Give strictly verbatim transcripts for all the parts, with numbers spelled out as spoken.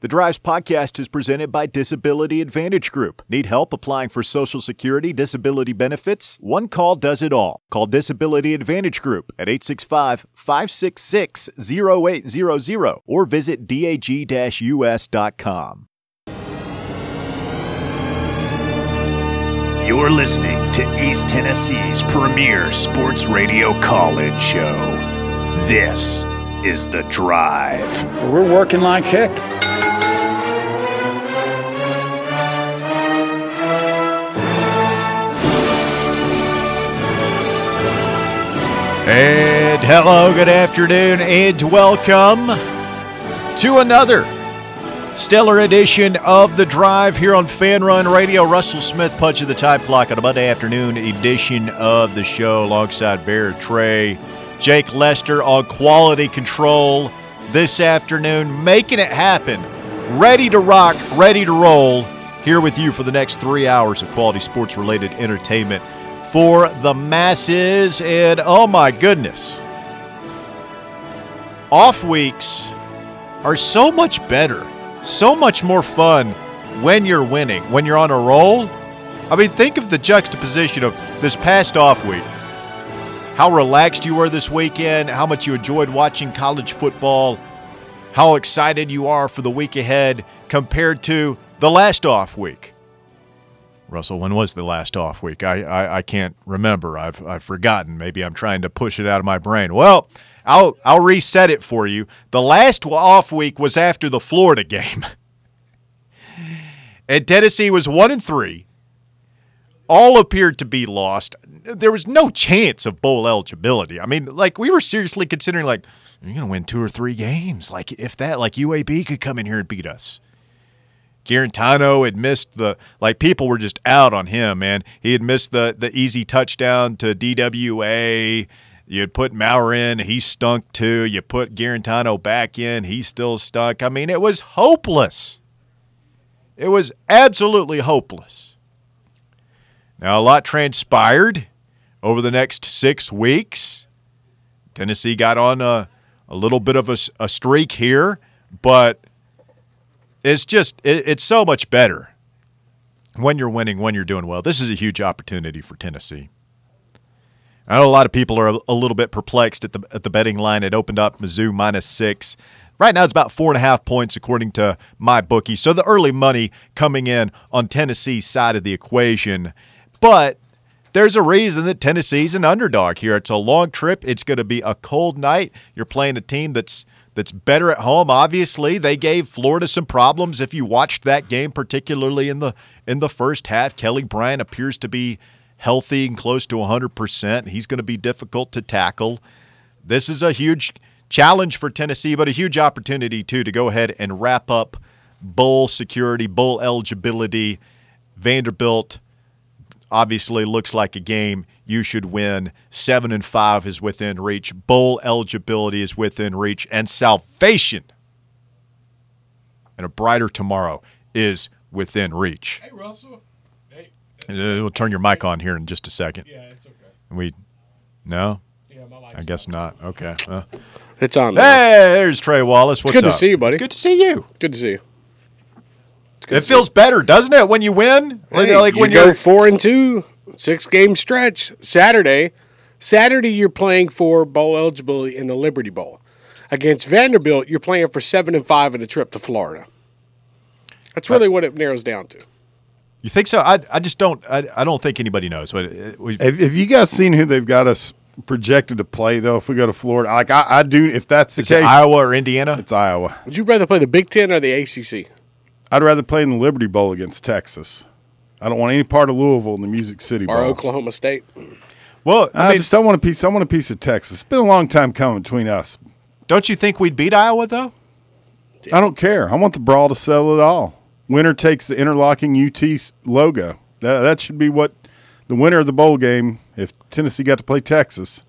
The Drives podcast is presented by Disability Advantage Group. Need help applying for Social Security disability benefits? One call does it all. Call Disability Advantage Group at eight six five, five six six, zero eight zero zero or visit dag dash u s dot com. You're listening to East Tennessee's premier sports radio call-in show. This is The Drive. We're working like heck. And hello, good afternoon, and welcome to another stellar edition of The Drive here on Fan Run Radio. Russell Smith punching the time clock on a Monday afternoon edition of the show alongside Bear Trey. Jake Lester on quality control this afternoon, making it happen. Ready to rock, ready to roll, here with you for the next three hours of quality sports-related entertainment for the masses. And oh my goodness, off weeks are so much better, so much more fun when you're winning, when you're on a roll. I mean, think of the juxtaposition of this past off week, how relaxed you were this weekend, how much you enjoyed watching college football, how excited you are for the week ahead compared to the last off week. Russell, when was the last off week? I, I, I can't remember. I've I've forgotten. Maybe I'm trying to push it out of my brain. Well, I'll I'll reset it for you. The last off week was after the Florida game. And Tennessee was one and three. All appeared to be lost. There was no chance of bowl eligibility. I mean, like, we were seriously considering, like, you're going to win two or three games. Like, if that, like, U A B could come in here and beat us. Garantano had missed the – like, people were just out on him, man. He had missed the, the easy touchdown to D W A. You had put Maurer in. He stunk too. You put Garantano back in. He still stunk. I mean, it was hopeless. It was absolutely hopeless. Now, a lot transpired over the next six weeks. Tennessee got on a, a little bit of a, a streak here, but – It's just, it, it's so much better when you're winning, when you're doing well. This is a huge opportunity for Tennessee. I know a lot of people are a, a little bit perplexed at the at the betting line. It opened up Mizzou minus six. Right now it's about four and a half points according to MyBookie. So the early money coming in on Tennessee's side of the equation. But there's a reason that Tennessee's an underdog here. It's a long trip. It's going to be a cold night. You're playing a team that's That's better at home. Obviously, they gave Florida some problems. If you watched that game, particularly in the in the first half, Kelly Bryant appears to be healthy and close to one hundred percent. He's going to be difficult to tackle. This is a huge challenge for Tennessee, but a huge opportunity, too, to go ahead and wrap up bowl security, bowl eligibility. Vanderbilt obviously looks like a game you should win. Seven and five is within reach. Bowl eligibility is within reach. And salvation and a brighter tomorrow is within reach. Hey, Russell. Hey. And, uh, we'll turn your mic on here in just a second. Yeah, it's okay. We, no? Yeah, my mic's I guess on. not. Okay. Uh, It's on now. hey, there's Trey Wallace. What's It's good up? to see you, buddy. It's good to see you. Good to see you. It's good It to see feels better, doesn't it, when you win? you. Hey, like you when go you're four and two, six game stretch. Saturday, Saturday you're playing for bowl eligibility in the Liberty Bowl. Against Vanderbilt, you're playing for seven and five in a trip to Florida. That's really what it narrows down to. You think so? I I just don't. I, I don't think anybody knows. But uh, we, Have, have you guys seen who they've got us projected to play though? If we go to Florida, like I, I do. If that's the is it case, Iowa or Indiana? it's Iowa. Would you rather play the Big Ten or the A C C? I'd rather play in the Liberty Bowl against Texas. I don't want any part of Louisville in the Music City Bowl. Or Oklahoma State? Well, I, I mean, just don't want a piece. I want a piece of Texas. It's been a long time coming between us. don't you think we'd beat Iowa though? I don't care. I want the brawl to settle it all. Winner takes the interlocking U T logo. That, that should be what the winner of the bowl game. If Tennessee got to play Texas.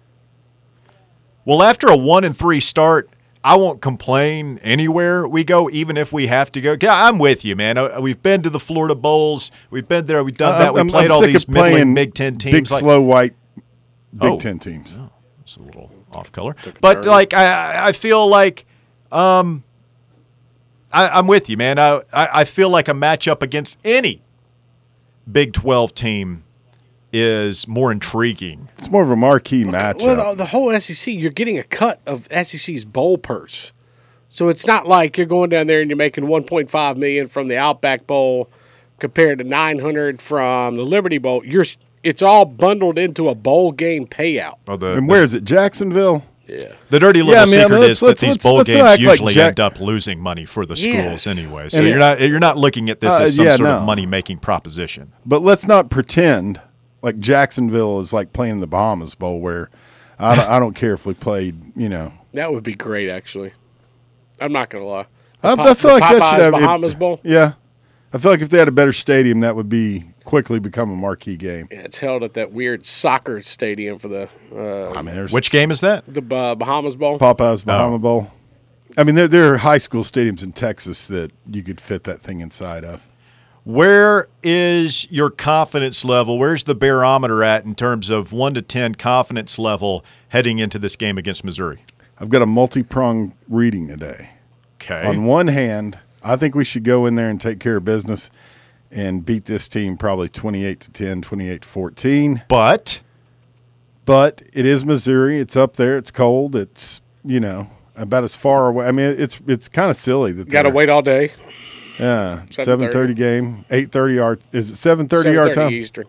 Well, after a one and three start, I won't complain anywhere we go, even if we have to go. Yeah, I'm with you, man. We've been to the Florida Bowls. We've been there. We've done that. We I'm, played I'm all sick these of playing middling Big Ten teams. Big, like, slow, white Big Oh. Ten teams. Oh, it's a little off color. Took a But, turn. like, I, I feel like um, I, I'm with you, man. I, I I feel like a matchup against any Big twelve team is more intriguing. It's more of a marquee matchup. Well, the, the whole S E C, you're getting a cut of S E C's bowl purse. So it's not like you're going down there and you're making one point five million dollars from the Outback Bowl compared to nine hundred from the Liberty Bowl. You're it's all bundled into a bowl game payout. Well, the, and where is it? Jacksonville? Yeah. The dirty little Yeah, I mean, secret let's- is that let's- these let's- bowl let's not games act like usually Jack- end up losing money for the schools Yes. anyway. So And- you're not you're not looking at this Uh, as some yeah, sort no. of money making proposition. But let's not pretend like Jacksonville is like playing the Bahamas Bowl, where I don't, I don't care if we played. You know, That would be great, actually. I'm not going to lie. I, Po- I feel the like that Popeyes should have Bahamas Bowl? Yeah, I feel like if they had a better stadium, that would be quickly become a marquee game. Yeah, it's held at that weird soccer stadium for the uh, I mean, there's Which game is that? the uh, Bahamas Bowl. Popeyes Bahama Oh. Bowl. I mean, there, there are high school stadiums in Texas that you could fit that thing inside of. Where is your confidence level? Where's the barometer at in terms of one to ten confidence level heading into this game against Missouri? I've got a multi-pronged reading today. Okay. On one hand, I think we should go in there and take care of business and beat this team probably twenty-eight to ten, twenty-eight to fourteen. But But it is Missouri. It's up there. It's cold. It's, you know, about as far away. I mean, it's it's kind of silly that Got to they're- wait all day. Yeah, seven seven thirty game, eight thirty our is it seven thirty our time? Eastern.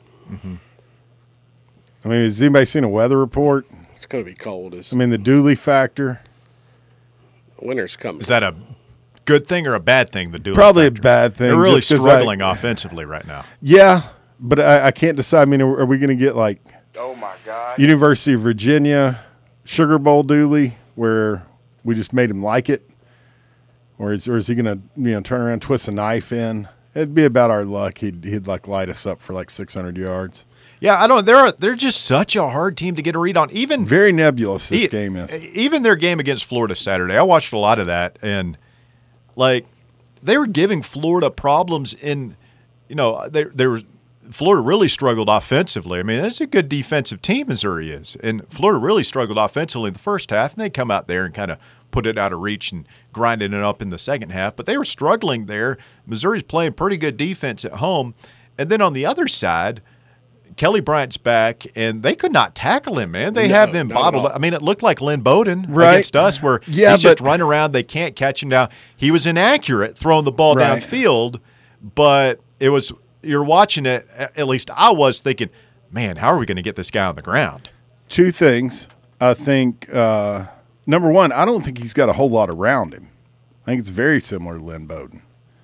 I mean, has anybody seen a weather report? It's going to be cold. As I mean, the Dooley factor, winter's coming. is that a good thing or a bad thing? The Dooley probably a factor? bad thing. They're really just 'cause struggling I, offensively right now. Yeah, but I, I can't decide. I mean, are, are we going to get like Oh my God. University of Virginia Sugar Bowl Dooley, where we just made him like it, or is or is he going to you know turn around, twist a knife in? It'd be about our luck. He'd he'd like light us up for like six hundred yards. Yeah, I don't. They're they're just such a hard team to get a read on. Even Very nebulous this E- game is. Even their game against Florida Saturday, I watched a lot of that, and like they were giving Florida problems in, you know, they they were Florida really struggled offensively. I mean, it's a good defensive team, Missouri is, and Florida really struggled offensively in the first half, and they come out there and kind of put it out of reach and grinding it up in the second half. But they were struggling there. Missouri's playing pretty good defense at home, and then on the other side, Kelly Bryant's back, and they could not tackle him, man. They No, have him not at bottled all. up. I mean, it looked like Lynn Bowden Right. against us, where Yeah, he's just but- running around. They can't catch him down. He was inaccurate throwing the ball Right. downfield, but it was you're watching it. At least I was thinking, man, how are we going to get this guy on the ground? Two things. I think uh, number one, I don't think he's got a whole lot around him. I think it's very similar to Lynn Bowden.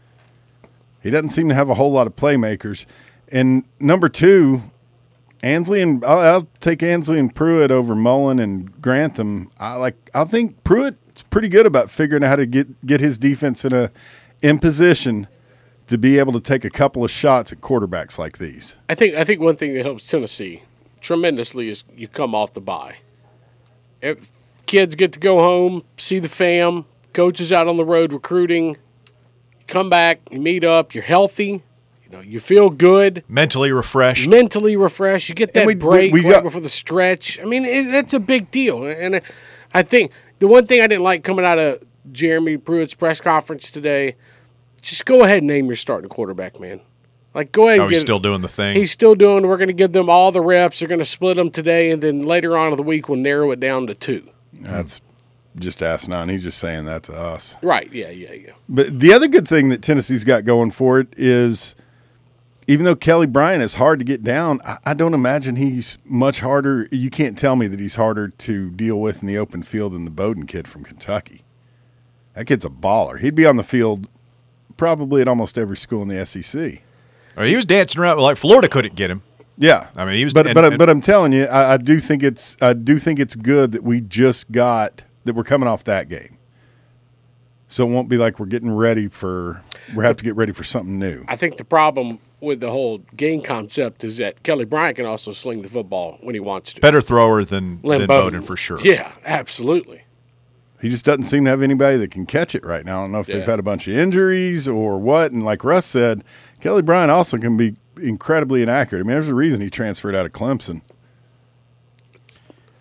He doesn't seem to have a whole lot of playmakers. And number two, Ansley and I'll, I'll take Ansley and Pruitt over Mullen and Grantham. I like. I think Pruitt's pretty good about figuring out how to get get his defense in a in position to be able to take a couple of shots at quarterbacks like these. I think I think one thing that helps Tennessee tremendously is you come off the bye. If kids get to go home, see the fam, coaches out on the road recruiting, you come back, you meet up, you're healthy, you know, you feel good, Mentally refreshed. mentally refreshed, you get that And we- break we- we right got- before the stretch. I mean, it, that's a big deal. And I think the one thing I didn't like coming out of Jeremy Pruitt's press conference today, just go ahead and name your starting quarterback, man. Like, go ahead and Oh, he's get still doing the thing. He's still doing. We're going to give them all the reps. They're going to split them today, and then later on in the week, we'll narrow it down to two. That's just asinine. He's just saying that to us. Right? Yeah, yeah, yeah. But the other good thing that Tennessee's got going for it is, even though Kelly Bryant is hard to get down, I, I don't imagine he's much harder. You can't tell me that he's harder to deal with in the open field than the Bowden kid from Kentucky. That kid's a baller. He'd be on the field probably at almost every school in the S E C. I mean, he was dancing around like Florida couldn't get him. Yeah, I mean, he was- But and- but and- but I'm telling you, I, I do think it's I do think it's good that we just got that we're coming off that game, so it won't be like we're getting ready for we have to get ready for something new. I think the problem with the whole game concept is that Kelly Bryant can also sling the football when he wants to. Better thrower than, Lynn than Bowden for sure. Yeah, absolutely. He just doesn't seem to have anybody that can catch it right now. I don't know if they've Yeah. had a bunch of injuries or what. And like Russ said, Kelly Bryant also can be incredibly inaccurate. I mean, there's a reason he transferred out of Clemson.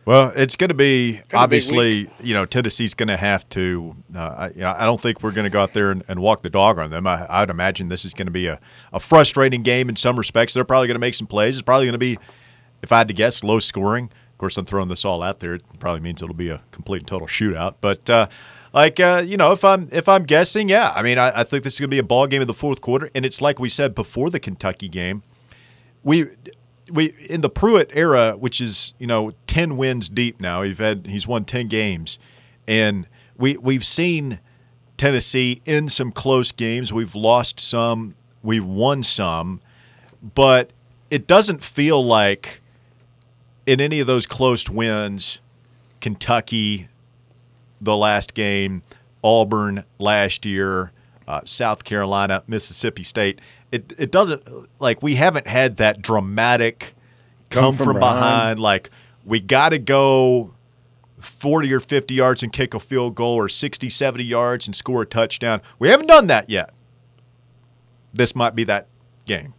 Well, it's going to be a obviously, you know, Tennessee's going to have to. Uh, I, you know, I don't think we're going to go out there and, and walk the dog on them. I, I'd imagine this is going to be a, a frustrating game in some respects. They're probably going to make some plays. It's probably going to be, if I had to guess, low scoring. Of course, I'm throwing this all out there. It probably means it'll be a complete and total shootout. But uh, like uh, you know, if I'm if I'm guessing, yeah, I mean, I, I think this is going to be a ball game in the fourth quarter, and it's like we said before the Kentucky game. We. We in the Pruitt era, which is, you know, ten wins deep now. We've had he's won ten games, and we we've seen Tennessee in some close games. We've lost some, we've won some, but it doesn't feel like in any of those close wins, Kentucky, the last game, Auburn last year, uh, South Carolina, Mississippi State. It it doesn't like we haven't had that dramatic come, come from, from behind. behind. Like we got to go forty or fifty yards and kick a field goal or sixty, seventy yards and score a touchdown. We haven't done that yet. This might be that game.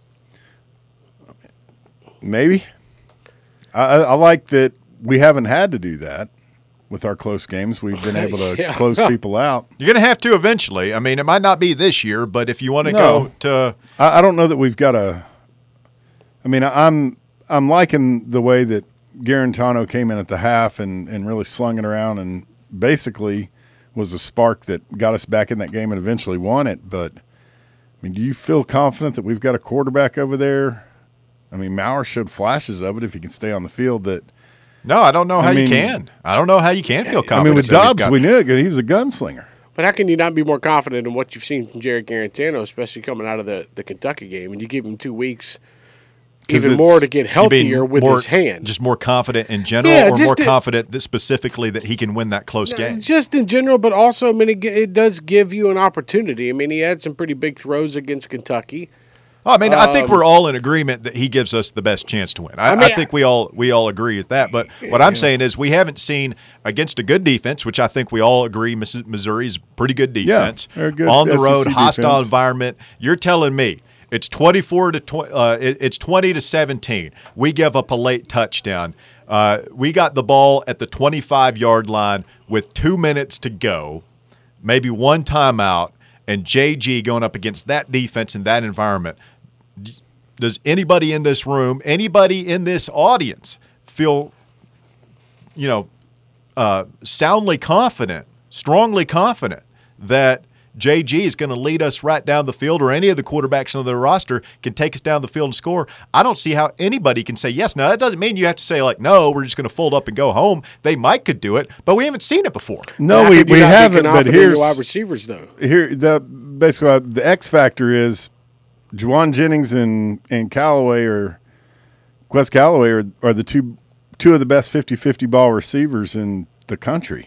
Maybe. I, I like that we haven't had to do that. With our close games, we've been able to yeah. close people out. You're going to have to eventually. I mean, it might not be this year, but if you want to no, go to – I, I don't know that we've got a – I mean, I'm I'm liking the way that Garantano came in at the half and, and really slung it around and basically was a spark that got us back in that game and eventually won it. But, I mean, do you feel confident that we've got a quarterback over there? I mean, Maurer showed flashes of it if he can stay on the field that – No, I don't know how I mean, you can. I don't know how you can feel confident. I mean, with Dobbs, we knew it. He was a gunslinger. But how can you not be more confident in what you've seen from Jared Garantano, especially coming out of the, the Kentucky game, and you give him two weeks, even more to get healthier with more, his hand? Just more confident in general, yeah, or more to, confident that specifically that he can win that close game? Just in general, but also, I mean, it, it does give you an opportunity. I mean, he had some pretty big throws against Kentucky. I mean, um, I think we're all in agreement that he gives us the best chance to win. I, I, mean, I think we all we all agree with that. But what I'm saying is we haven't seen against a good defense, which I think we all agree Missouri is pretty good defense. Yeah, good on the S E C road, hostile defense. environment. You're telling me it's twenty-four to twenty, uh, it, it's twenty to seventeen. We give up a late touchdown. Uh, we got the ball at the twenty-five yard line with two minutes to go, maybe one timeout, and J G going up against that defense in that environment. Does anybody in this room, anybody in this audience feel, you know, uh, soundly confident, strongly confident that J G is going to lead us right down the field, or any of the quarterbacks on the roster can take us down the field and score? I don't see how anybody can say yes. Now, that doesn't mean you have to say, like, no, we're just going to fold up and go home. They might could do it, but we haven't seen it before. No, How we, could you we not be haven't, but confident in here's your wide receivers, though. Here, the basically uh, the X factor is Juwan Jennings and, and Callaway or Quez Callaway are, are the two two of the best fifty-fifty ball receivers in the country.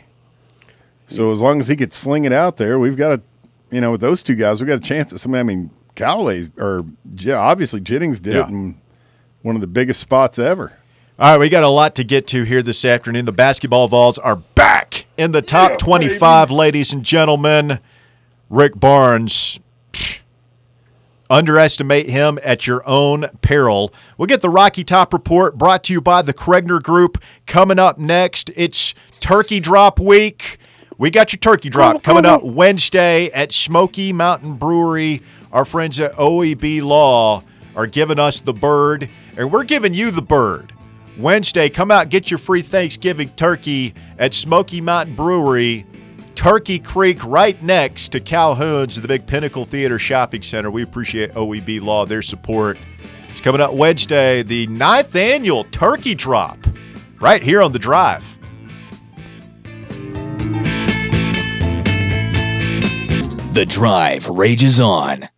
So as long as he could sling it out there, we've got a, you know, with those two guys, we've got a chance at somebody. I mean, Callaway's or yeah, obviously Jennings did Yeah. it in one of the biggest spots ever. All right, we got a lot to get to here this afternoon. The basketball Vols are back in the top Yeah, twenty-five, baby. Ladies and gentlemen. Rick Barnes, psh, underestimate him at your own peril. We'll get the Rocky Top Report brought to you by the Kregner Group. Coming up next, it's Turkey Drop Week. We got your Turkey Drop coming up Wednesday at Smoky Mountain Brewery. Our friends at O E B Law are giving us the bird, and we're giving you the bird. Wednesday, come out, get your free Thanksgiving turkey at Smoky Mountain Brewery, Turkey Creek, right next to Calhoun's, the big Pinnacle Theater Shopping Center. We appreciate O E B Law, their support. It's coming up Wednesday, the ninth annual Turkey Drop, right here on The Drive. The Drive rages on.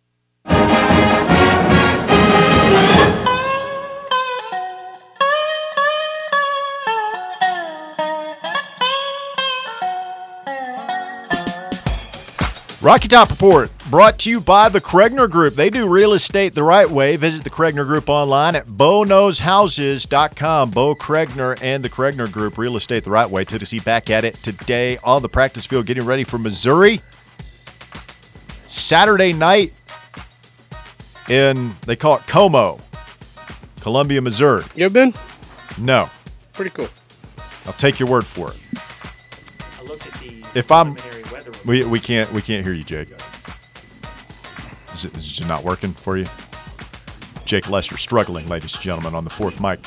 Rocky Top Report brought to you by the Kregner Group. They do real estate the right way. Visit the Kregner Group online at bo knows houses dot com. Bo Kregner and the Kregner Group, real estate the right way. Tennessee back at it today on the practice field, getting ready for Missouri. Saturday night in, they call it Como, Columbia, Missouri. You ever been? No. Pretty cool. I'll take your word for it. I looked at the If I'm- preliminary weather report. We we can't we can't hear you, Jake. Is it, is it not working for you? Jake Lester struggling, ladies and gentlemen, on the fourth mic.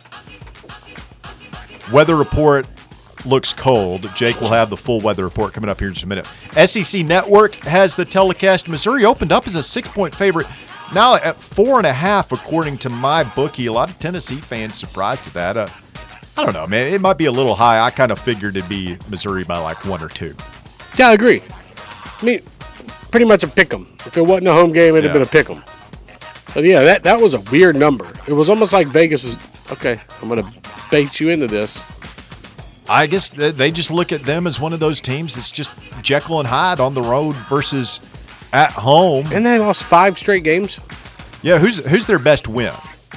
Weather report looks cold. Jake will have the full weather report coming up here in just a minute. S E C Network has the telecast. Missouri opened up as a six-point favorite. Now at four and a half, according to my bookie. A lot of Tennessee fans surprised at that. Uh, I don't know, man. It might be a little high. I kind of figured it'd be Missouri by like one or two. Yeah, I agree. I mean, pretty much a pick 'em. If it wasn't a home game, it'd have Yeah. been a pick 'em. But yeah, that, that was a weird number. It was almost like Vegas is, okay, I'm going to bait you into this. I guess th- they just look at them as one of those teams that's just Jekyll and Hyde on the road versus at home. And they lost five straight games. Yeah, who's who's their best win?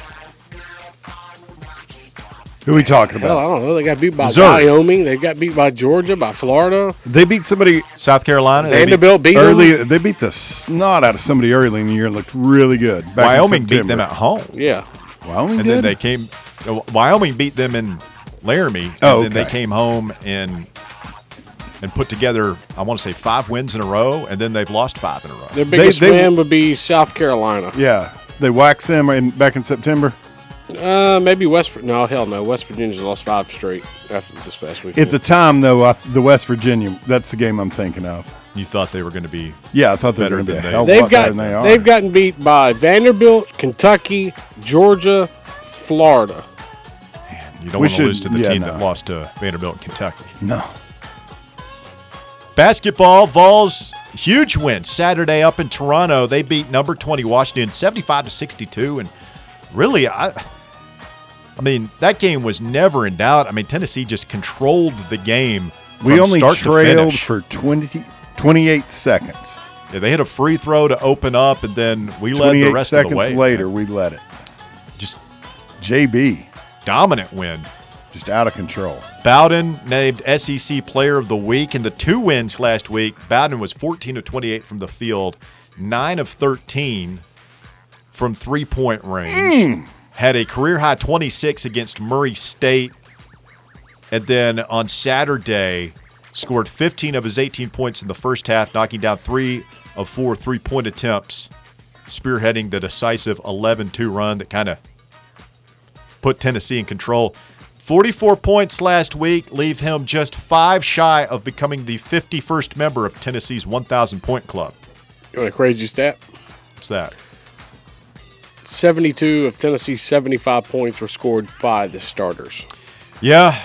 Who are we talking Hell, I about? don't know. They got beat by Missouri. Wyoming. They got beat by Georgia, by Florida. They beat somebody South Carolina. They beat- Vanderbilt beat early. them. They beat the snot out of somebody early in the year and looked really good. Back in Wyoming beat September. them at home, Yeah. Wyoming and did. then they came. uh, Wyoming beat them in Laramie, and Oh, then they okay. came home and and put together. I want to say five wins in a row, and then they've lost five in a row. Their biggest they- win would be South Carolina. yeah, they waxed them in, back in September. Uh, maybe West. Vir- No, hell no. West Virginia's lost five straight after this past weekend. At the time, though, I, the West Virginia. That's the game I'm thinking of. You thought they were going to be. Yeah, I thought they Better were going to be a than hell of a they've lot better got than they are. they've gotten beat by Vanderbilt, Kentucky, Georgia, Florida. You don't We want to lose should- to the yeah, team no. that lost to Vanderbilt and Kentucky. no. Basketball, Vols, huge win Saturday up in Toronto. They beat number twenty Washington seventy-five to sixty-two, and really, I, I mean, that game was never in doubt. I mean, Tennessee just controlled the game. We from only start to trailed finish. for twenty, twenty-eight seconds. Yeah, they hit a free throw to open up, and then we led the twenty-eight rest of the seconds way. later, we let it. Just J B, dominant win. just out of control. Bowden named S E C Player of the Week in the two wins last week. Bowden was fourteen of twenty-eight from the field, nine of thirteen from three-point range. Had a career-high twenty-six against Murray State. And then on Saturday, scored fifteen of his eighteen points in the first half, knocking down three of four three-point attempts, spearheading the decisive eleven two run that kind of put Tennessee in control. forty-four points last week leave him just five shy of becoming the fifty-first member of Tennessee's one thousand point club. You want a crazy stat? What's that? seventy-two of Tennessee's seventy-five points were scored by the starters. Yeah.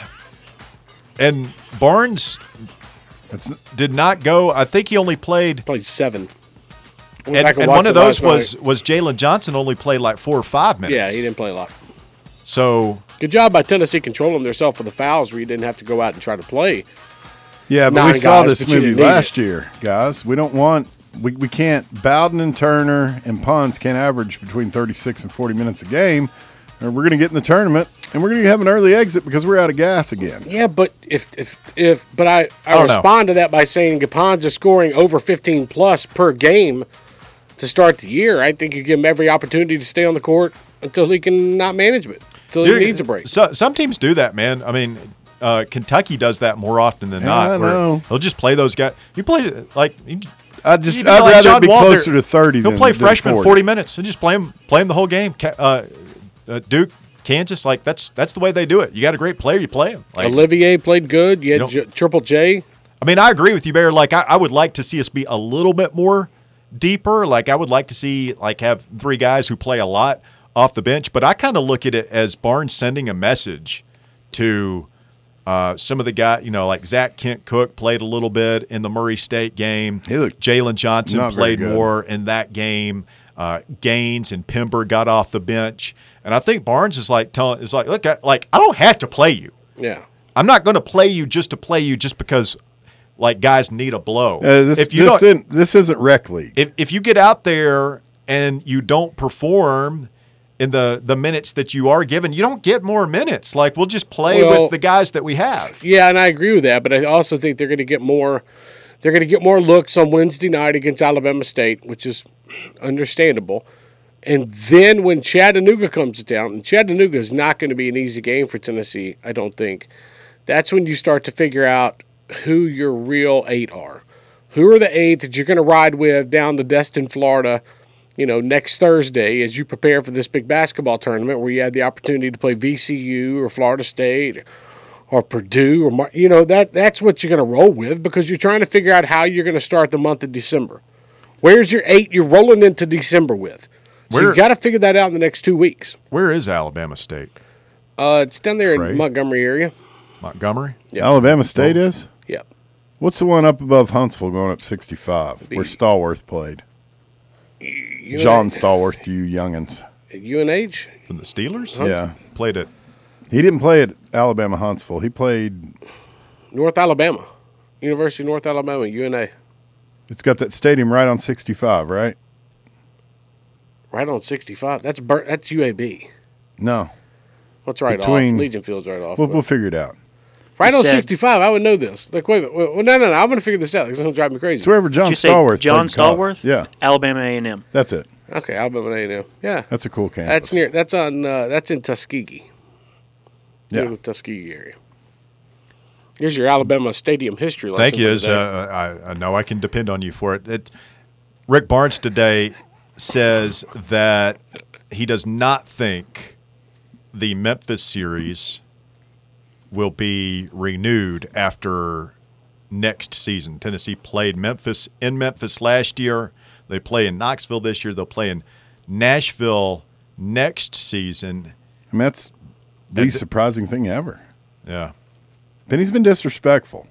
And Barnes That's did not go. I think he only played. Played seven. Went And, back and watched one of it those last was, night. was Jalen Johnson only played like four or five minutes. Yeah, he didn't play a lot. So, Good job by Tennessee controlling themselves for the fouls where you didn't have to go out and try to play. yeah, but Nine we saw guys, this but you movie didn't need last it. year, guys. We don't want we, we can't Bowden and Turner and Pons can't average between thirty-six and forty minutes a game, or we're going to get in the tournament and we're going to have an early exit because we're out of gas again. Yeah, but if if if but I, I, I don't know. respond to that by saying Gapon's is scoring over fifteen plus per game to start the year. I think you give him every opportunity to stay on the court until he can not manage it, until he Yeah, needs a break. So, some teams do that, man. I mean, uh, Kentucky does that more often than Yeah, not. I where know. They'll just play those guys. You play like you, I just you I'd do like rather John it be Wall, closer they're- to thirty. He'll than, play than freshman forty. forty minutes and just play him play him the whole game. Ca- Uh, uh, Duke, Kansas, like that's that's the way they do it. You got a great player, you play him. Like, Olivier played good. You had You J- Triple J. I mean, I agree with you, Bear. Like, I, I would like to see us be a little bit more deeper. Like, I would like to see like have three guys who play a lot off the bench. But I kind of look at it as Barnes sending a message to uh, some of the guys. You know, like Zach Kent Cook played a little bit in the Murray State game. He looked Jalen Johnson not very played good. more in that game. Uh, Gaines and Pember got off the bench, and I think Barnes is like telling is like, look, I, like I don't have to play you. Yeah. I'm not going to play you just to play you just because like guys need a blow. Uh, this if you this, don't, isn't, this isn't rec league. if if you get out there and you don't perform in the the minutes that you are given, you don't get more minutes. Like we'll just play Well- with the guys that we have. Yeah, and I agree with that, but I also think they're going to get more. They're going to get more looks on Wednesday night against Alabama State, which is understandable. And then when Chattanooga comes down, and Chattanooga is not going to be an easy game for Tennessee, I don't think. that's when you start to figure out who your real eight are. Who are the eight that you're going to ride with down to Destin, Florida, you know, next Thursday as you prepare for this big basketball tournament where you had the opportunity to play V C U or Florida State or Purdue or, you know, that that's what you're going to roll with because you're trying to figure out how you're going to start the month of December. Where's your eight you're rolling into December with? So Where, you got to figure that out in the next two weeks. Where is Alabama State? Uh, it's down there Right. in Montgomery area. Montgomery? Yep. Alabama State is? Yep. What's the one up above Huntsville going up sixty-five where Stallworth played? U- John Stallworth, you youngins. U N H? From the Steelers? Yeah. Played at He didn't play at Alabama Huntsville. He played, North Alabama. University of North Alabama, U N A. it's got that stadium right on sixty-five, right? Right on sixty-five. That's Bur- that's U A B. No. What's right Between- off? Legion Field's right off. We'll, but- we'll figure it out. right on said- sixty-five. I would know this. Like, wait a minute. Well, no, no, no. I'm going to figure this out. This is going to drive me crazy. It's wherever John Did you say Stallworth John played in college. Stallworth? Yeah, Alabama A and M. that's it. Okay, Alabama A and M. Yeah. That's a cool campus. That's near. That's on. Uh, that's in Tuskegee. Near Yeah. the Tuskegee area. Here's your Alabama Stadium history lesson. Thank you. for As, today. uh, I, I know I can depend on you for it. it. Rick Barnes today says that he does not think the Memphis series will be renewed after next season. Tennessee played Memphis in Memphis last year. They play in Knoxville this year. They'll play in Nashville next season. I mean, that's the And- surprising thing ever. Yeah. Then he's been disrespectful.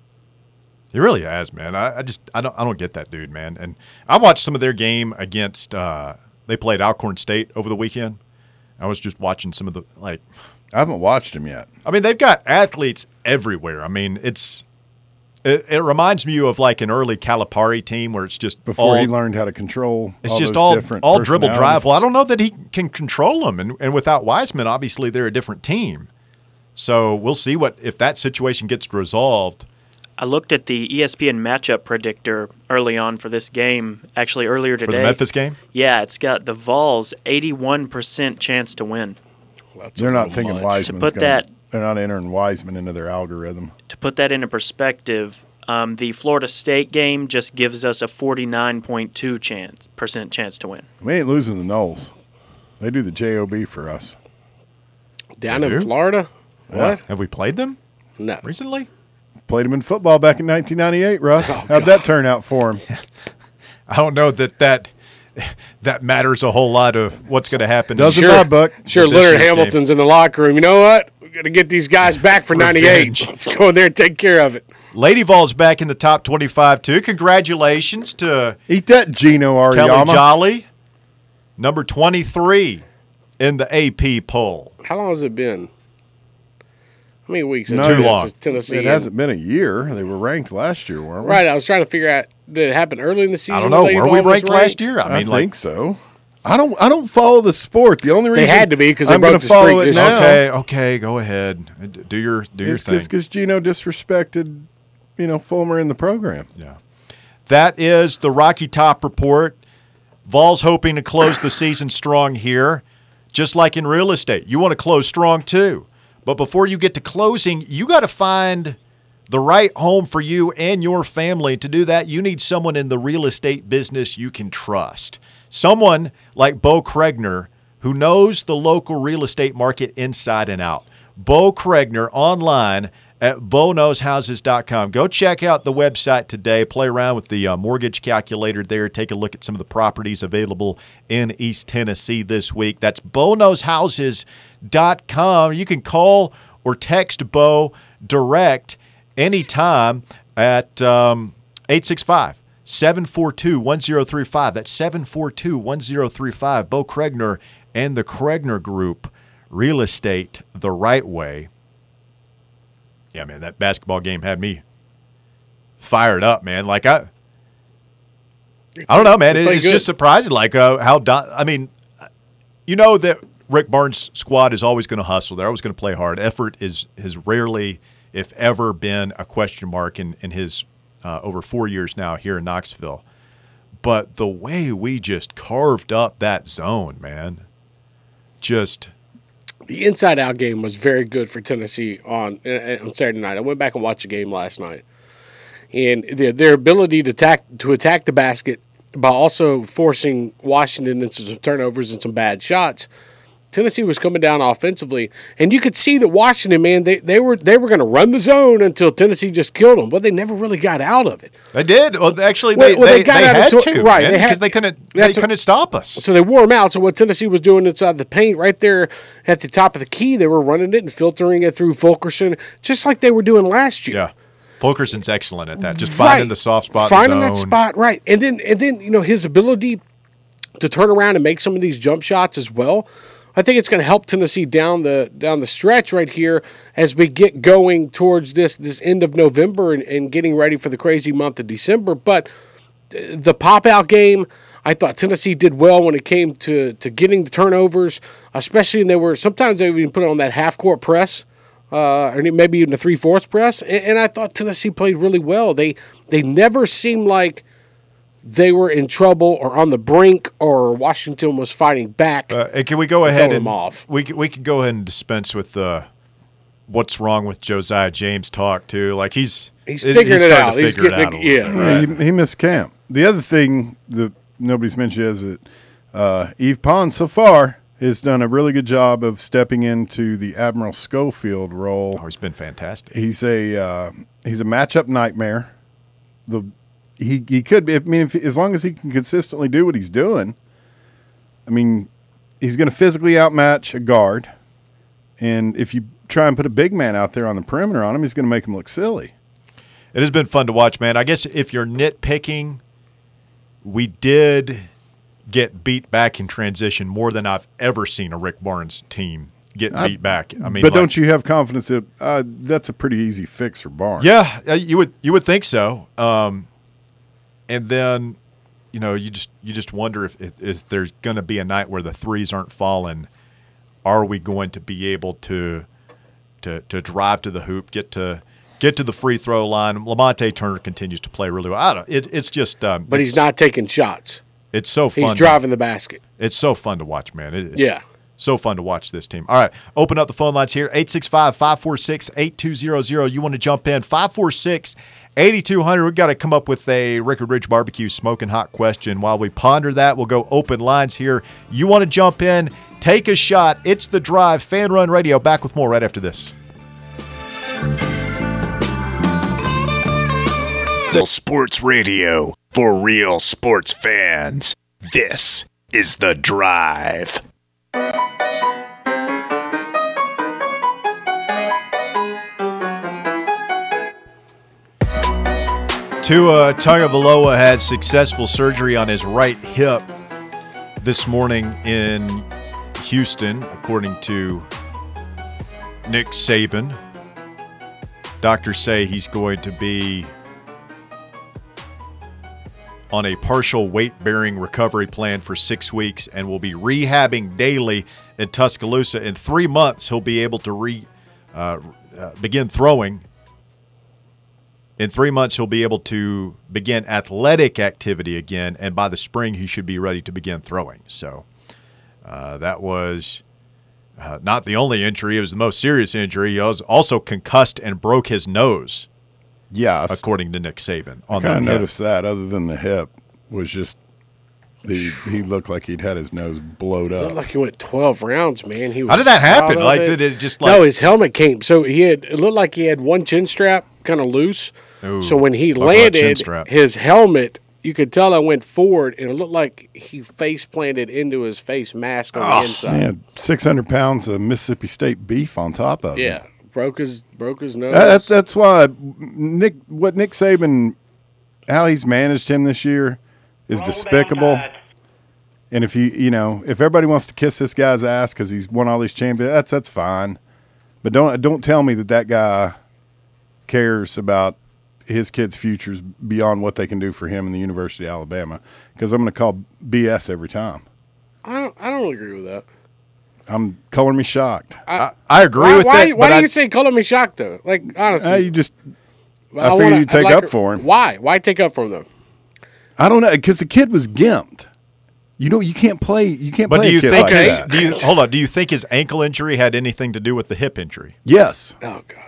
He really has, man. I, I just I don't I don't get that dude, man. And I watched some of their game against uh, they played Alcorn State over the weekend. I was just watching some of the like I haven't watched him yet. I mean, they've got athletes everywhere. I mean, it's it, it reminds me of like an early Calipari team where it's just Before all, he learned how to control it's all just those all different all dribble personalities. drive. Well, I don't know that he can control them, and and without Wiseman, obviously they're a different team. So we'll see what if that situation gets resolved. I looked at the E S P N matchup predictor early on for this game, actually earlier For today. the Memphis game? Yeah, it's got the Vols eighty-one percent chance to win. That's a They're not little thinking much. Wiseman's put gonna, that- They're not entering Wiseman into their algorithm. To put that into perspective, um, the Florida State game just gives us a forty-nine point two chance percent chance to win. We ain't losing the Knolls. They do the J O B for us. Down They in do? Florida? What? Have we played them No. recently? Played him in football back in nineteen ninety-eight, Russ. Oh, How'd that turn out for him? I don't know that that, that matters a whole lot of what's going to happen. Doesn't Sure. my book. Sure, This Leonard year's Hamilton's in the locker room. You know what? We're going to get these guys back for ninety-eight. Revenge. Let's go in there and take care of it. Lady Vols back in the top twenty-five, too. Congratulations to Eat that, Gino Kelly Ariyama. Jolly, number twenty-three in the A P poll. How long has it been? How many weeks? No, has Too it been long. since Tennessee. It hasn't been a year. They were ranked last year, weren't we? Right. I was trying to figure out, did it happen early in the season? I don't know. when Lady Were we Vol was ranked last year? I, I mean, think like, so. I don't. I don't follow the sport. The only They reason had to be 'cause they I'm broke gonna the follow streak it this now year. okay, okay, go ahead. Do your do your is thing. because Gino disrespected, you know, Fulmer in the program. Yeah. That is the Rocky Top Report. Vols hoping to close the season strong here, just like in real estate. You want to close strong too. But before you get to closing, you got to find the right home for you and your family. To do that, you need someone in the real estate business you can trust. Someone like Bo Kregner, who knows the local real estate market inside and out. Bo Kregner online at bo knows houses dot com. Go check out the website today. Play around with the uh, mortgage calculator there. Take a look at some of the properties available in East Tennessee this week. That's bo knows houses dot com. You can call or text Bo direct anytime at um, eight six five, seven four two, one zero three five. That's seven four two, one zero three five. Bo Kregner and the Kregner Group, real estate the right way. Yeah, man, that basketball game had me fired up, man. Like I, I don't know, man. They It- play It's good. just surprising, like uh, how. Do- I mean, you know that Rick Barnes' squad is always going to hustle. They're always going to play hard. Effort is has rarely, if ever, been a question mark in in his uh, over four years now here in Knoxville. But the way we just carved up that zone, man, just the inside-out game was very good for Tennessee on on Saturday night. I went back and watched the game last night, and their their ability to attack to attack the basket by also forcing Washington into some turnovers and some bad shots. Tennessee was coming down offensively, and you could see that Washington, man, they, they were they were going to run the zone until Tennessee just killed them, but they never really got out of it. They did. Well, actually, Well, they, well, they they, got they out of had to- to, right, man, they had- because they couldn't they that's what- couldn't stop us. So they wore them out. So what Tennessee was doing inside the paint, right there at the top of the key, they were running it and filtering it through Fulkerson, just like they were doing last year. Yeah, Fulkerson's excellent at that. Just finding Right. the soft spot, finding in the that zone. spot, right? And then and then you know his ability to turn around and make some of these jump shots as well. I think it's going to help Tennessee down the down the stretch right here as we get going towards this this end of November and, and getting ready for the crazy month of December. But the pop out game, I thought Tennessee did well when it came to to getting the turnovers, especially when they were sometimes they would even put it on that half court press. Uh, or maybe even a three-fourths press, and, and I thought Tennessee played really well. They they never seemed like they were in trouble or on the brink or Washington was fighting back. Uh, and can we go ahead throw and them off. we can, we can go ahead and dispense with the what's wrong with Josiah James talk too? Like he's He's figuring it starting out. to He's figure it getting out a it- little yeah. bit, Yeah, right? he, he missed camp. The other thing that nobody's mentioned is that uh, Yves Pons so far has done a really good job of stepping into the Admiral Schofield role. Oh, he's been fantastic. He's a uh, he's a matchup nightmare. The he he could be. I mean, if, as long as he can consistently do what he's doing, I mean, he's going to physically outmatch a guard, and if you try and put a big man out there on the perimeter on him, he's going to make him look silly. It has been fun to watch, man. I guess if you're nitpicking, we did get beat back in transition more than I've ever seen a Rick Barnes team get I- beat back. I mean, but like- don't you have confidence that uh, that's a pretty easy fix for Barnes? Yeah, uh, you would you would think so. Um, and then, you know, you just you just wonder if, if, if there's going to be a night where the threes aren't falling. Are we going to be able to to to drive to the hoop, get to get to the free throw line? Lamonte Turner continues to play really well. I don't. It, it's just, um, but it's, he's not taking shots. It's so fun. He's to- driving the basket. it's so fun to watch, man. It, it's Yeah. so fun to watch this team. All right, open up the phone lines here, eight six five, five four six, eight two zero zero. You want to jump in, five four six, eight two zero zero. We've got to come up with a Rickard Ridge Barbecue smoking hot question. While we ponder that, we'll go open lines here. You want to jump in, take a shot. It's The Drive, Fan Run Radio. Back with more right after this. The sports radio for real sports fans. This is The Drive. Tua Tagovailoa had successful surgery on his right hip this morning in Houston, according to Nick Saban. Doctors say he's going to be on a partial weight-bearing recovery plan for six weeks and will be rehabbing daily in Tuscaloosa. In three months, he'll be able to re uh, uh, begin throwing. In three months, he'll be able to begin athletic activity again, and by the spring, he should be ready to begin throwing. So uh, that was uh, not the only injury. It was the most serious injury. He was also concussed and broke his nose, Yeah, I according to Nick Saban. On kind that of hip. noticed that. Other than the hip, was just the he looked like he'd had his nose blowed Looked up. like he went twelve rounds, man. He was How did that proud happen? of Like, it. did it just like no, his helmet came. So he had it looked like he had one chin strap kind of loose. Ooh, so when he buckle that chin landed, strap. his helmet, you could tell it went forward, and it looked like he face planted into his face mask on Oh, the inside. Man, six hundred pounds of Mississippi State beef on top of him. Yeah, broke his broke his nose. That- that's that's why Nick, what Nick Saban, how he's managed him this year, is despicable. And if you you know if everybody wants to kiss this guy's ass because he's won all these champions, that's that's fine. But don't don't tell me that that guy cares about his kids' futures beyond what they can do for him in the University of Alabama, because I'm going to call B S every time. I don't I don't agree with that. I'm color me shocked. I, I agree Why, with why, that. why but do I, you say color me shocked though? Like honestly, Uh, you just I I figured wanna- you'd take I'd like up her- for him. Why? Why take up for him though? I don't know, because the kid was gimped. You know, you can't play. You can't But play do you a kid think like his, that. do you hold on? Do you think his ankle injury had anything to do with the hip injury? Yes. Oh God.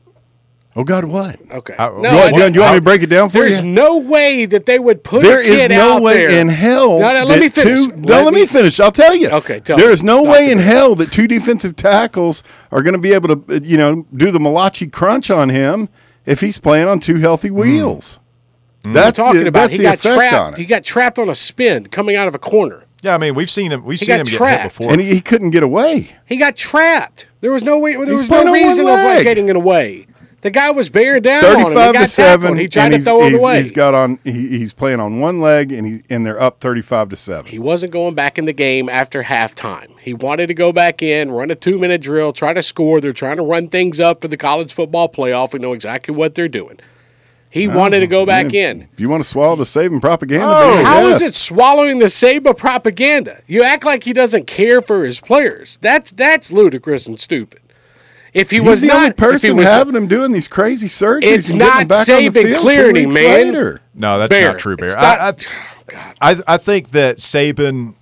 Oh God, what? Okay. Uh, no, you You want, I- you want- you want me to break it down for there's you? no way that they would put There a is kid no out way there. in hell. No, no, let that me finish. Two, no, Let let me me- finish. I'll tell you. Okay, tell There me. is no Doctor way in Bear. hell that two defensive tackles are going to be able to, uh, you know, do the Malachi crunch on him if he's playing on two healthy wheels. That's talking the, about that's he the got effect trapped. on it. He got trapped on a spin coming out of a corner. Yeah, I mean we've seen him. We've He seen got him get hit trapped. before. and he, he couldn't get away. He got trapped. There was no way. There He's was playing no on one reason of like, leg. getting it away. The guy was bearing down on him. He Thirty-five got to seven. tackled. He tried and to he's, throw it he's- away. He's got on. He, he's playing on one leg, and he and they're up thirty-five to seven. He wasn't going back in the game after halftime. He wanted to go back in, run a two-minute drill, try to score. They're trying to run things up for the college football playoff. We know exactly what they're doing. He wanted to go back Yeah, in. If you want to swallow the Saban propaganda, Oh, then How yes. is it swallowing the Saban propaganda? You act like he doesn't care for his players. That's that's ludicrous and stupid. If he He's was the not, only if he person was, having him doing these crazy surgeries. It's and getting not him back on the Saban field clearing two him, weeks man. later. No, that's Bear. not true, Bear. It's I, not- I, oh, God. I, I think that Saban,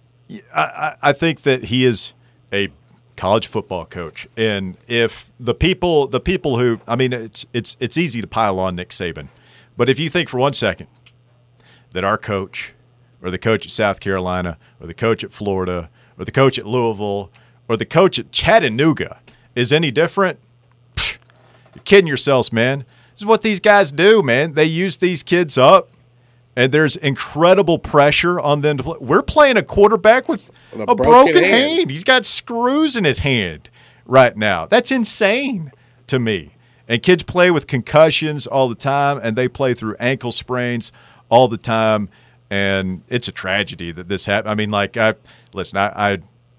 I, I I think that he is a college football coach, and if the people, the people who, I mean, it's it's it's easy to pile on Nick Saban, but if you think for one second that our coach, or the coach at South Carolina, or the coach at Florida, or the coach at Louisville, or the coach at Chattanooga is any different, pfft, you're kidding yourselves, man. This is what these guys do, man. They use these kids up. And there's incredible pressure on them to play. We're playing a quarterback with With a, a broken, broken hand. hand. He's got screws in his hand right now. That's insane to me. And kids play with concussions all the time, and they play through ankle sprains all the time. And it's a tragedy that this happened. I mean, like, I listen, I, I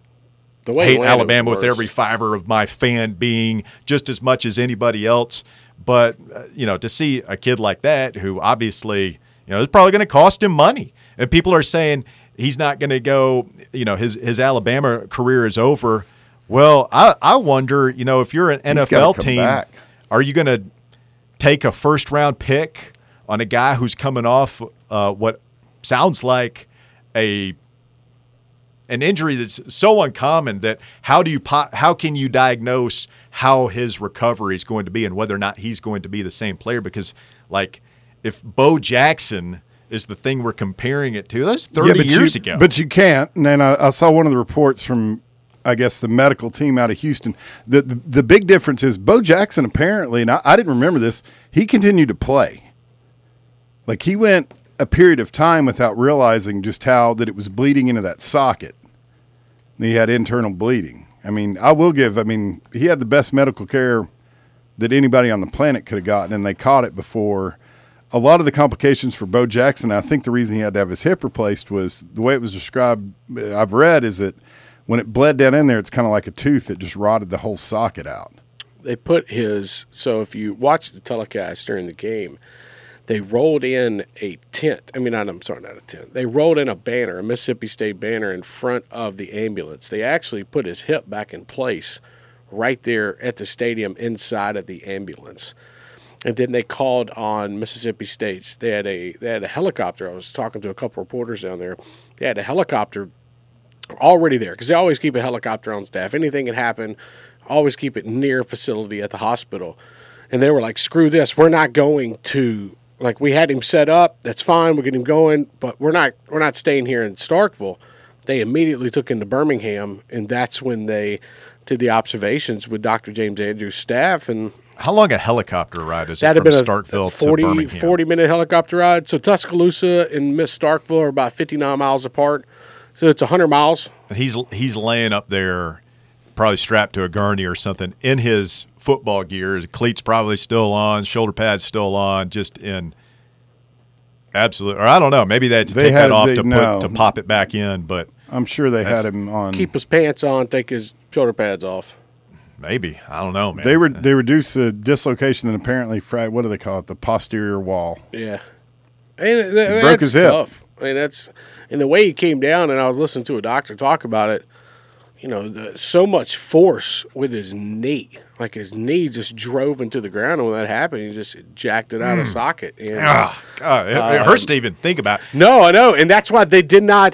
The way hate Atlanta was Alabama with worse. every fiber of my fan being just as much as anybody else. But, uh, you know, to see a kid like that who obviously – you know, it's probably going to cost him money. And people are saying he's not going to go, you know, his, his Alabama career is over. Well, I, I wonder, you know, if you're an N F L gotta come team, back. are you going to take a first-round pick on a guy who's coming off uh, what sounds like a an injury that's so uncommon that how do you po- how can you diagnose how his recovery is going to be and whether or not he's going to be the same player? Because, like, if Bo Jackson is the thing we're comparing it to, that's thirty but years you, ago. But you can't. And then I, I saw one of the reports from, I guess, the medical team out of Houston. The, the, the big difference is Bo Jackson apparently, and I, I didn't remember this, he continued to play. Like, he went a period of time without realizing just how that it was bleeding into that socket. He had internal bleeding. I mean, I will give, I mean, he had the best medical care that anybody on the planet could have gotten, and they caught it before. A lot of the complications for Bo Jackson, I think the reason he had to have his hip replaced was the way it was described, I've read, is that when it bled down in there, it's kind of like a tooth that just rotted the whole socket out. They put his – so if you watch the telecast during the game, they rolled in a tent. I mean, not, I'm sorry, not a tent. They rolled in a banner, a Mississippi State banner in front of the ambulance. They actually put his hip back in place right there at the stadium inside of the ambulance. And then they called on Mississippi State's. They had a they had a helicopter. I was talking to a couple reporters down there. They had a helicopter already there because they always keep a helicopter on staff. Anything can happen, always keep it near a facility at the hospital. And they were like, "Screw this! We're not going to like we had him set up. That's fine. We'll get him going, but we're not we're not staying here in Starkville." They immediately took him to Birmingham, and that's when they did the observations with Doctor James Andrews' staff and. how long a helicopter ride is it That'd from have been a Starkville forty, to Birmingham? forty minute helicopter ride. So Tuscaloosa and Miss Starkville are about fifty-nine miles apart. So it's one hundred miles. And he's he's laying up there, probably strapped to a gurney or something, in his football gear. His cleats probably still on, shoulder pads still on, just in absolute. Or I don't know. Maybe they had to They take had- that off they- to no. put to pop it back in. But I'm sure they That's- had him on. Keep his pants on, take his shoulder pads off. maybe I don't know, man. They were they reduced the dislocation and apparently fra- what do they call it? The posterior wall. Yeah. And that, broke that's his hip. tough. I mean, that's and the way he came down, and I was listening to a doctor talk about it. You know, the, so much force with his knee, like his knee just drove into the ground. And when that happened, he just jacked it out of socket. And, Ah, God, it, it hurts to even think about. No, I know, and that's why they did not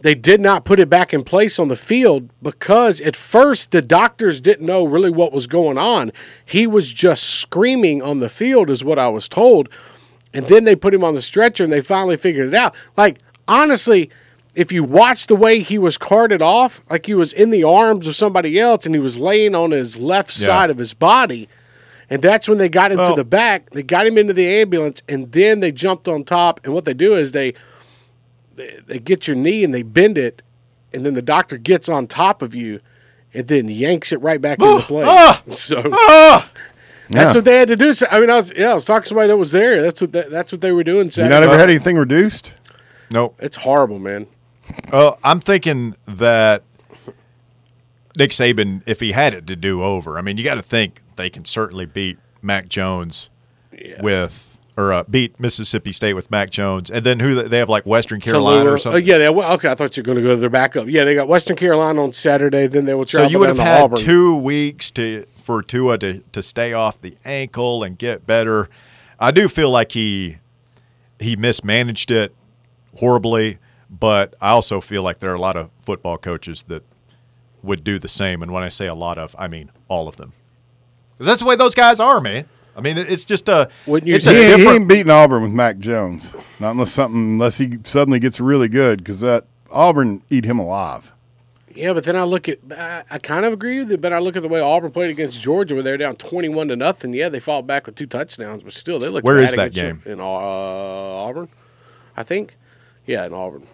they did not put it back in place on the field because at first the doctors didn't know really what was going on. He was just screaming on the field is what I was told. And then they put him on the stretcher and they finally figured it out. Like, honestly, if you watch the way he was carted off, like he was in the arms of somebody else and he was laying on his left Yeah. side of his body. And that's when they got him Well- to the back. They got him into the ambulance and then they jumped on top. And what they do is they – They, they get your knee and they bend it, and then the doctor gets on top of you and then yanks it right back into place. ah, so Ah! that's Yeah. what they had to do. So, I mean, I was yeah, I was talking to somebody that was there. That's what that, that's what they were doing. You Saturday. not ever had anything reduced? Nope. It's horrible, man. Uh, I'm thinking that Nick Saban, if he had it to do over, I mean, you got to think they can certainly beat Mac Jones with, or uh, beat Mississippi State with Mac Jones, and then who they have like Western Carolina Tallulah. or something. Uh, yeah, they, well, okay. I thought you were going to go to their backup. Yeah, they got Western Carolina on Saturday. Then they will So travel you would have down to had Auburn. two weeks to for Tua to, to stay off the ankle and get better. I do feel like he he mismanaged it horribly, but I also feel like there are a lot of football coaches that would do the same. And when I say a lot of, I mean all of them, because that's the way those guys are, man. I mean, it's just a Wouldn't you it's say- a He, ain't- he different. ain't beating Auburn with Mac Jones. Not unless something, unless he suddenly gets really good, because that Auburn eat him alive. Yeah, but then I look at I, I kind of agree with it, but I look at the way Auburn played against Georgia, where they're down twenty-one to nothing. Yeah, they fought back with two touchdowns, but still they look. Where bad is that against them game? in uh, Auburn? I think. Yeah, in Auburn.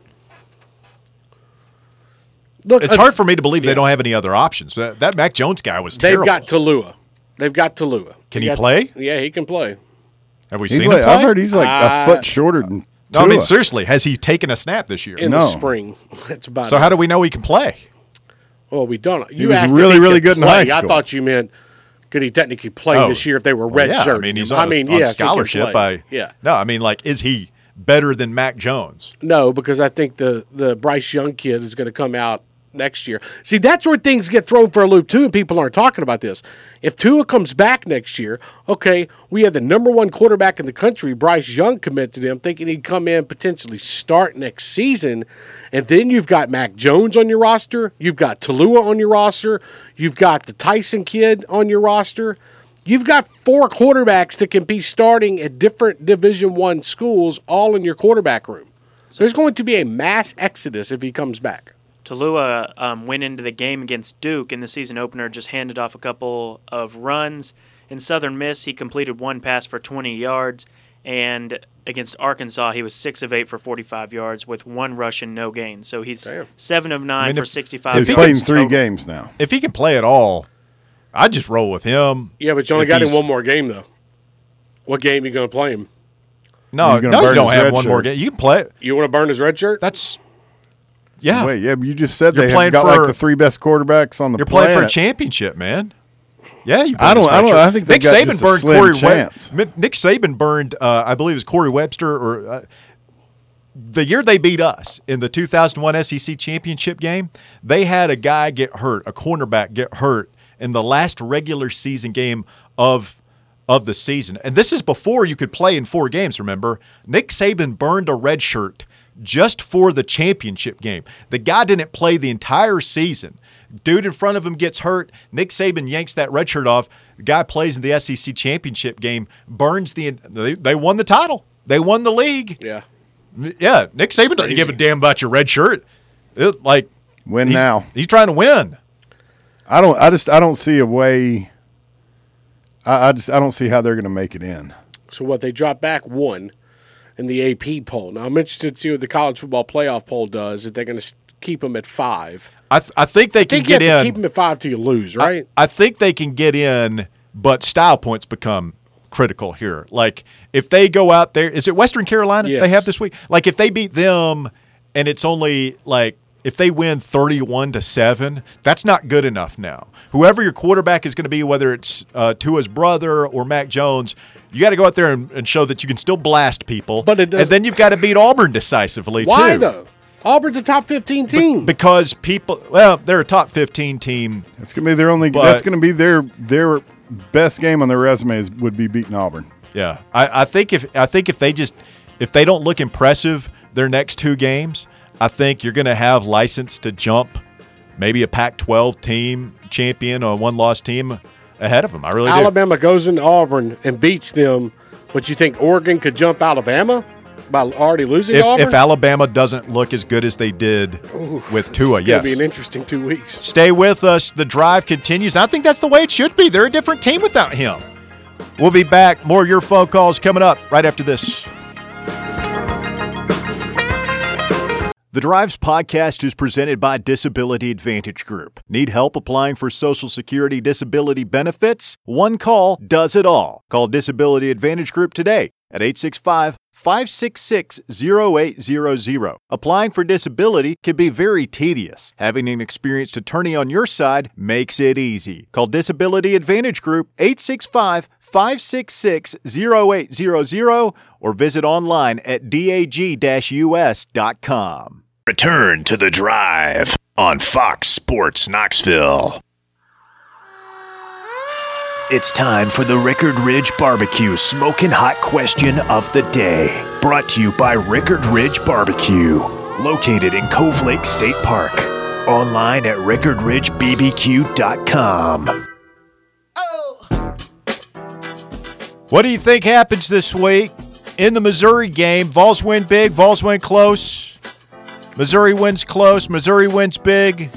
Look, It's hard for me to believe they don't have any other options. That, that Mac Jones guy was They've terrible. got Tallulah. They've got Tallulah. Can They he got- play? Yeah, he can play. Have we He's seen like, him play? I've heard he's like Uh, a foot shorter than no, I mean Tua. seriously, has he taken a snap this year? In No. the spring. That's about So it. how do we know he can play? Well, we don't. You was asked really, if he really could good in play. high I school. thought you meant could he technically play Oh. this year if they were Well, red yeah, shirt? I mean, he's I on, mean, on yes, he can scholarship. play. By yeah. no, I mean, like, is he better than Mac Jones? No, because I think the the Bryce Young kid is going to come out next year. See, that's where things get thrown for a loop too, and people aren't talking about this. If Tua comes back next year, okay, we have the number one quarterback in the country, Bryce Young, commit to them, thinking he'd come in potentially start next season, and then you've got Mac Jones on your roster, you've got Tallulah on your roster, you've got the Tyson kid on your roster. You've got four quarterbacks that can be starting at different Division One schools, all in your quarterback room. So there's going to be a mass exodus if he comes back. Tallulah um, went into the game against Duke in the season opener, just handed off a couple of runs. In Southern Miss, he completed one pass for twenty yards, and against Arkansas, he was six of eight for forty-five yards with one rush and no gain. So he's Damn. seven of nine I mean, for if- sixty-five He's he yards. played in three total. games now. If he can play at all, I'd just roll with him. Yeah, but you only If got him he's- one more game, though. What game are you going to play him? No, You're gonna no, you burn don't his have red one more shirt. game. You can play. You want to burn his red shirt? That's yeah. Wait, yeah, but you just said You're they playing have got for- like the three best quarterbacks on the You're planet. playing for a championship, man. Yeah, you. I burned don't- his I don't- red shirt. I think they Nick got Saban just a burned slim Corey chance. Web- Nick Saban burned. Uh, I believe it was Corey Webster or. Uh, the year they beat us in the two thousand one S E C championship game, they had a guy get hurt, a cornerback get hurt in the last regular season game of of the season. And this is before you could play in four games, remember? Nick Saban burned a red shirt just for the championship game. The guy didn't play the entire season. Dude in front of him gets hurt. Nick Saban yanks that red shirt off. The guy plays in the S E C championship game, burns the they, they won the title. They won the league. Yeah. Yeah, Nick Saban doesn't give a damn about your red shirt. It, like Win he's, now. He's trying to win. I don't. I just. I don't see a way. I, I just. I don't see how they're going to make it in. So what, they dropped back one in the A P poll. Now, I'm interested to see what the college football playoff poll does, if they're going to keep them at five. I th- I think they I can think you get have to in. keep them at five till you lose, right? I think they can get in, but style points become critical here. Like if they go out there, is it Western Carolina Yes. they have this week? Like if they beat them and it's only like if they win thirty-one to seven, that's not good enough now. Whoever your quarterback is going to be, whether it's uh, Tua's brother or Mac Jones, you got to go out there and, and show that you can still blast people. But it and doesn't- then you've got to beat Auburn decisively Why, too. though? Auburn's a top fifteen team. Because people, well, they're a top fifteen team. It's going to be their only. But- that's going to be their their best game on their resumes would be beating Auburn. Yeah, I, I think if I think if they just if they don't look impressive their next two games, I think you're going to have license to jump maybe a Pac twelve team champion or a one-loss team ahead of them. I really Alabama do. goes into Auburn and beats them, but you think Oregon could jump Alabama by already losing if, to Auburn? If Alabama doesn't look as good as they did Ooh, with Tua, it's yes. It's going to be an interesting two weeks. Stay with us. The drive continues. I think that's the way it should be. They're a different team without him. We'll be back. More of your phone calls coming up right after this. The Drives podcast is presented by Disability Advantage Group. Need help applying for Social Security disability benefits? One call does it all. Call Disability Advantage Group today at eight six five, five six six, zero eight zero zero. Applying for disability can be very tedious. Having an experienced attorney on your side makes it easy. Call Disability Advantage Group eight six five, five six six, zero eight zero zero or visit online at dag dash u s dot com. Return to the drive on Fox Sports Knoxville. It's time for the Rickard Ridge Barbecue Smoking Hot Question of the Day. Brought to you by Rickard Ridge Barbecue. Located in Cove Lake State Park. Online at rickard ridge b b q dot com. What do you think happens this week in the Missouri game? Vols win big, Vols win close. Missouri wins close, Missouri wins big.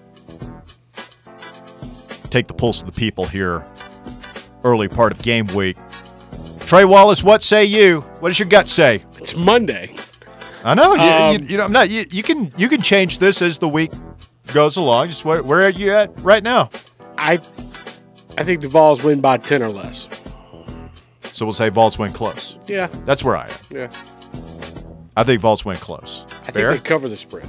Take the pulse of the people here. Early part of game week. Trey Wallace, what say you? What does your gut say? It's Monday. I know. You, Um, you, you know, I'm not. You, you can you can change this as the week goes along. Just where, where are you at right now? I I think the Vols win by ten or less. So we'll say Vols win close. Yeah. That's where I am. Yeah. I think Vols win close. I think Fair? they cover the spread.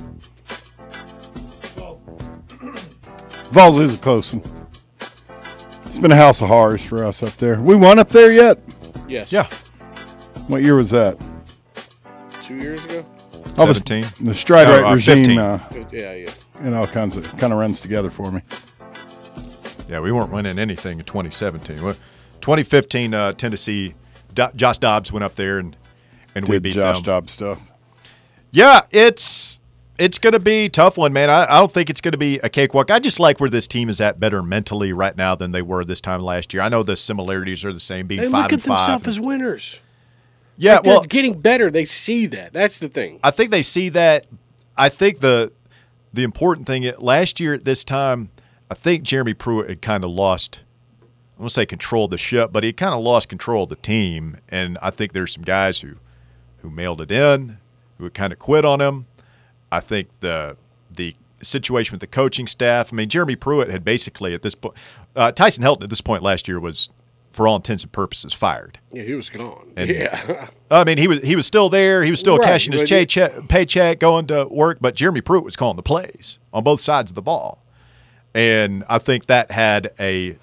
Vols is a close one. It's been a house of horrors for us up there. We won up there yet? Yes. Yeah. What year was that? Two years ago? Oh, the- seventeen. The Stride No, Right uh, regime, fifteen. uh, Yeah, yeah. it all kinds of kind of runs together for me. Yeah, we weren't winning anything in twenty seventeen. Well, twenty fifteen, uh, Tennessee, Do- Josh Dobbs went up there and and we Did beat Josh them. Dobbs stuff. Yeah, it's it's going to be a tough one, man. I, I don't think it's going to be a cakewalk. I just like where this team is at better mentally right now than they were this time last year. I know the similarities are the same, being They five look at and five. themselves as winners. yeah, Like, they're well, getting better. They see that. That's the thing. I think they see that. I think the the important thing last year at this time, I think Jeremy Pruitt had kind of lost. I won't say control of the ship, but he kind of lost control of the team. And I think there's some guys who who mailed it in, who had kind of quit on him. I think the the situation with the coaching staff. I mean, Jeremy Pruitt had basically at this point, uh, Tyson Helton at this point last year was, for all intents and purposes, fired. Yeah, he was gone. And- yeah. I mean, he was he was still there. He was still Right, cashing his but pay he- check, paycheck, going to work. But Jeremy Pruitt was calling the plays on both sides of the ball, and I think that had a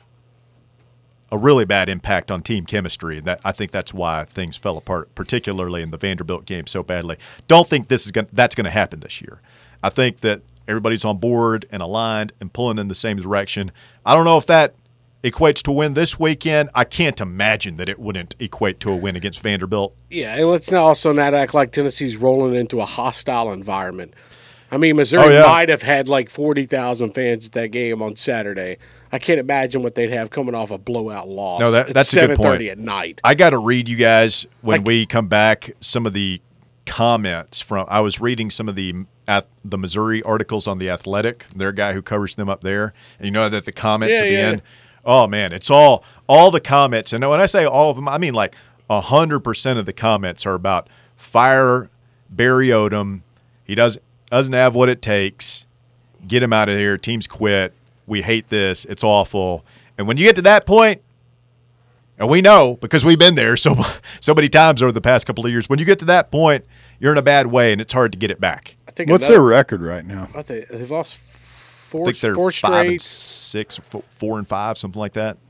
a really bad impact on team chemistry. And that I think that's why things fell apart, particularly in the Vanderbilt game, so badly. Don't think this is going that's going to happen this year. I think that everybody's on board and aligned and pulling in the same direction. I don't know if that equates to a win this weekend. I can't imagine that it wouldn't equate to a win against Vanderbilt. Yeah, and let's not also not act like Tennessee's rolling into a hostile environment. I mean, Missouri Oh, yeah. might have had like forty thousand fans at that game on Saturday. I can't imagine what they'd have coming off a blowout loss. No, that- at that's a good seven thirty point. at night. I got to read you guys when Like- we come back some of the comments from. I was reading some of the at the Missouri articles on the Athletic. Their guy who covers them up there, and you know that the comments Yeah, at the yeah. end. Oh man, it's all all the comments, and when I say all of them, I mean like a hundred percent of the comments are about fire Barry Odom. He does doesn't have what it takes. Get him out of here. Teams quit. We hate this. It's awful. And when you get to that point, and we know because we've been there so so many times over the past couple of years, when you get to that point, you're in a bad way, and it's hard to get it back. I think What's another- their record right now? I think they've lost four, I think they're four five and straight. six, or fo- four and five, something like that.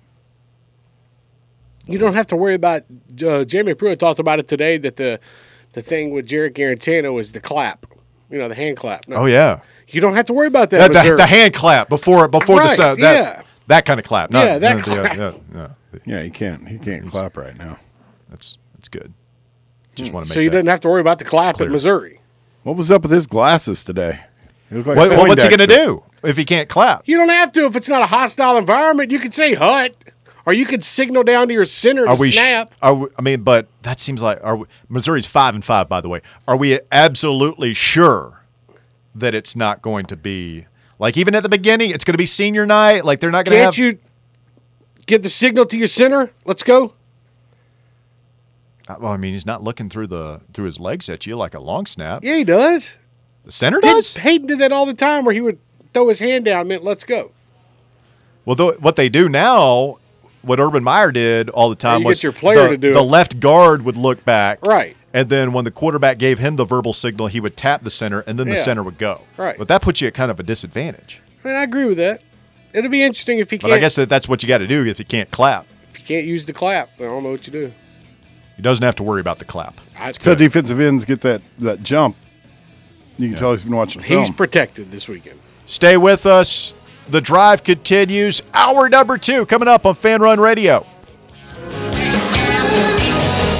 You don't have to worry about. Uh, Jamie Pruitt talked about it today that the the thing with Jared Garantano is the clap. You know, the hand clap. No, Oh yeah, You don't have to worry about that. that, the, Missouri. the hand clap before before Right, the uh, that yeah. that kind of clap. Not, Yeah, that not- clap. yeah, yeah, yeah. Yeah, he can't. He can't clap right now. That's that's good. Just want to make so you that. didn't have to worry about the clap clear. at Missouri. What was up with his glasses today? He looked like What, what's he going to Poindexter. do if he can't clap? You don't have to if it's not a hostile environment. You can say hut, or you could signal down to your center to Are we? sh- snap. Are we, I mean, but that seems like are we, Missouri's five and five. By the way, are we absolutely sure that it's not going to be like even at the beginning? It's going to be senior night. Like they're not going to Can't have. you give the signal to your center? Let's go. Uh, Well, I mean, he's not looking through the through his legs at you like a long snap. Yeah, he does. The center Did- does. Hayden did that all the time where he would throw his hand down and meant let's go. Well, th- what they do now, what Urban Meyer did all the time you was get your player the, to do the it. left guard would look back, Right. and then when the quarterback gave him the verbal signal, he would tap the center, and then the Yeah. center would go. Right. But that puts you at kind of a disadvantage. I mean, I agree with that. It'll be interesting if he But can't. I guess that that's what you got to do if you can't clap. if you can't use the clap, I don't know what you do. He doesn't have to worry about the clap. I, So defensive ends get that, that jump. You can tell he's been watching film. he's protected this weekend. Stay with us. The drive continues. Hour number two coming up on Fan Run Radio.